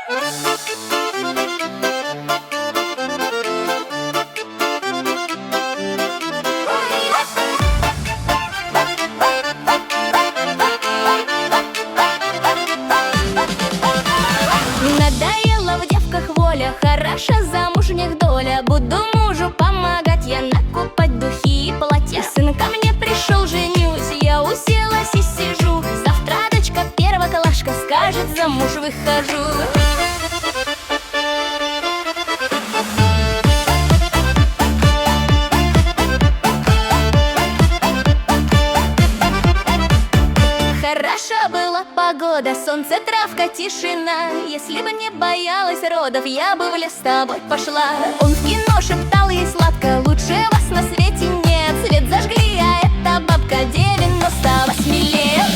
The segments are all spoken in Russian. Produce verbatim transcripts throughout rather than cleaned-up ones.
Надоела в девках воля, хороша замужних доля. Буду мужу помогать я накупать духи и платья. Сын ко мне пришел, женюсь, я уселась и сижу. Завтра дочка первоклашка скажет, замуж выхожу. Хороша была погода, солнце, травка, тишина. Если бы не боялась родов, я бы в лес с тобой пошла. Он в кино шептал ей сладко: лучше вас на свете нет. Свет зажгли, а эта бабка девяносто восемь лет.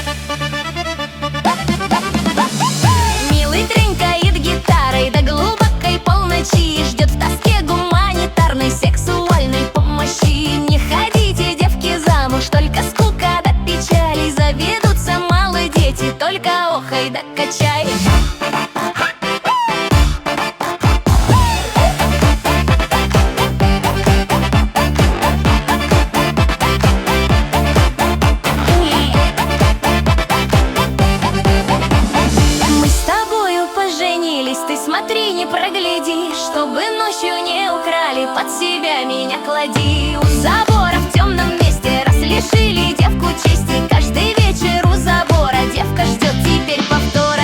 Милый тренькает гитарой до глубокой полночи, ждет в тоске гуманитарной сексуальной помощи. Не ходите, девки, замуж, только скука да печали. Заведутся малые дети, только охай да качай. Мы с тобою поженились, ты смотри, не прогляди, чтобы ночью не украли, под себя меня клади. У забора в темном месте раз лишили девку чести. Каждый вечер у забора девка ждет теперь повтора.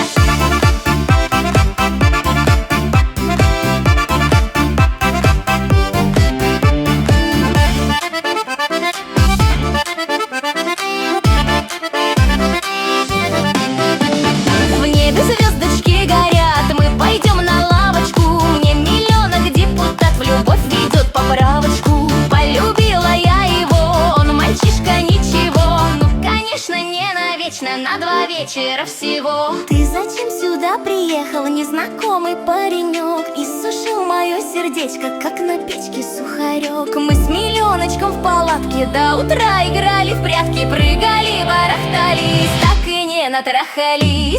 В небе звездочки горят, мы пойдем на лавочку. Мне миллионок депутат в любовь ведет поправочку. Полюбила я его, он мальчишка ничего. Ну, конечно, не навечно, на два вечера всего. Ты зачем сюда приехал, незнакомый паренек? Иссушил мое сердечко, как на печке сухарек. Мы с миллионочком в палатке до утра играли в прятки, прыгали, барахтались, так и не натрахались.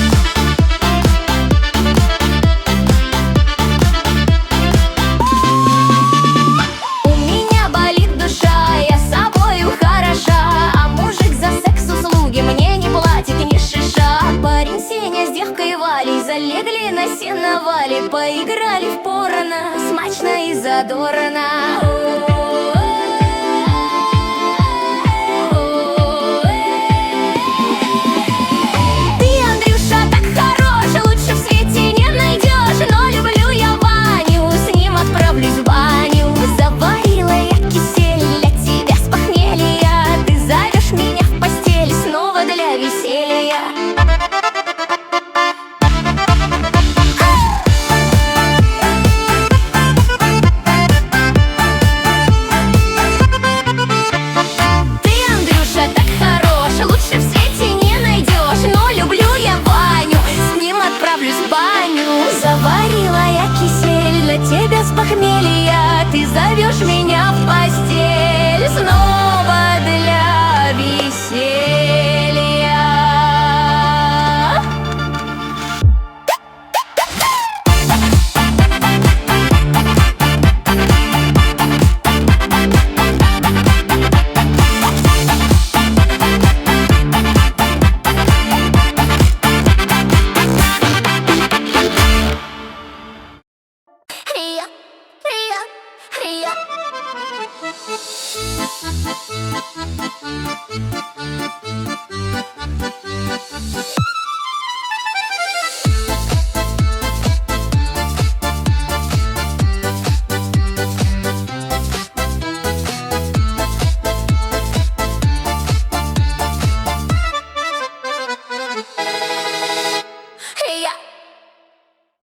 У меня болит душа, я собою хороша, а мужик за секс-услуги мне не платит ни шиша. Парень Сеня с девкой Валей залегли на сеновале, поиграли в порно, смачно и задорно. Ты, Андрюша, так хорош, лучше в свете не найдешь. Но люблю я Ваню, с ним отправлюсь в баню. Заварила я кисель для тебя с похмелья. Ты зовешь меня в постель снова для веселья. Ты, Андрюша, так хорош, лучше в свете не найдешь. Но люблю я Ваню, с ним отправлюсь в баню. Заварила я кисель для тебя с похмелья. Ты зовешь меня в постель снова для веселья. Рия, Рия, Рия.